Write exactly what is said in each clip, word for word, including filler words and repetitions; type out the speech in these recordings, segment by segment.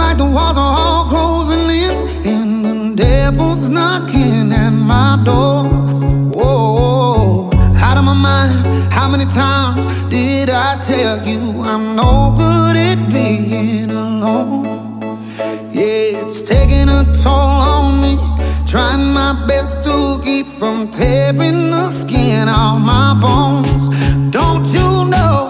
like the walls are all closing in, and the devil's knocking at my door. Whoa, out of my mind. How many times did I tell you I'm no good at being alone? Yeah, it's taking a toll on me, trying my best to keep from tearing the skin off my bones. Don't you know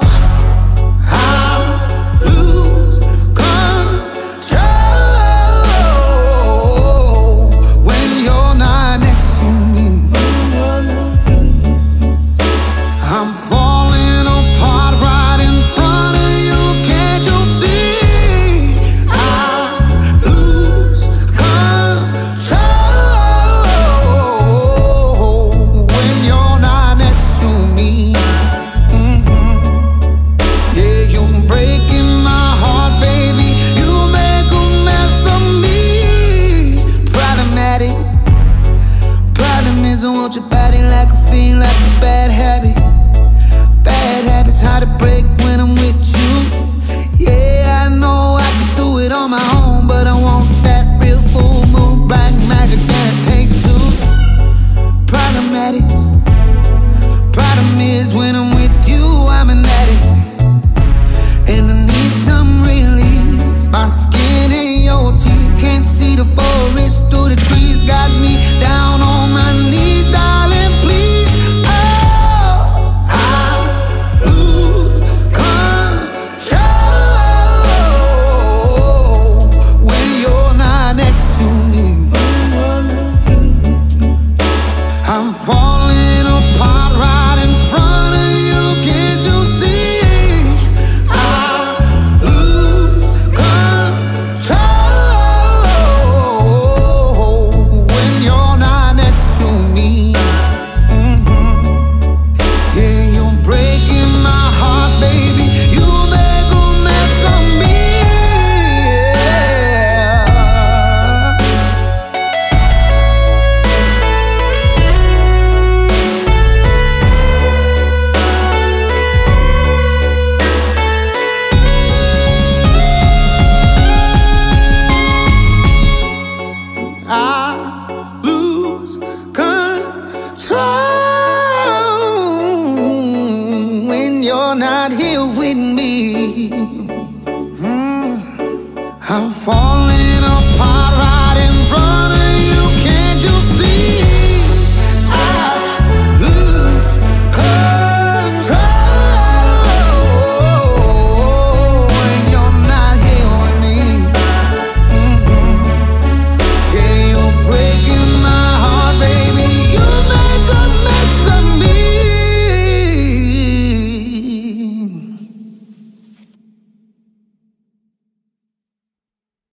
not here with me? mm, I'm falling apart right